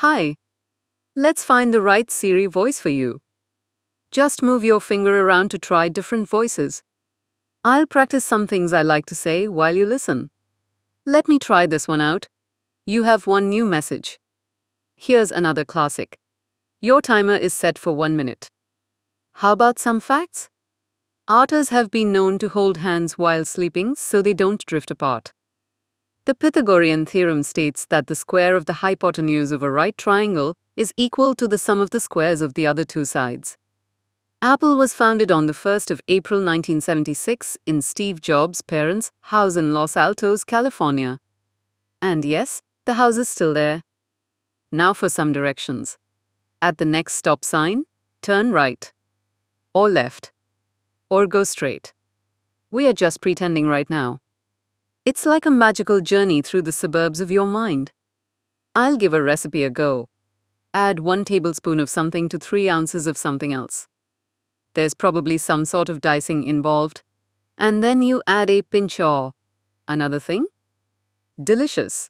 Hi, let's find the right Siri voice for you. Just move your finger around to try different voices. I'll practice some things I like to say while you listen. Let me try this one out. You have one new message. Here's another classic. Your timer is set for 1 minute. How about some facts? Otters have been known to hold hands while sleeping so they don't drift apart. The Pythagorean theorem states that the square of the hypotenuse of a right triangle is equal to the sum of the squares of the other two sides. Apple was founded on the 1st of April 1976 in Steve Jobs' parents' house in Los Altos, California. And yes, the house is still there. Now for some directions. At the next stop sign, turn right. Or left. Or go straight. We are just pretending right now. It's like a magical journey through the suburbs of your mind. I'll give a recipe a go. Add 1 tablespoon of something to 3 ounces of something else. There's probably some sort of dicing involved. And then you add a pinch of another thing. Delicious.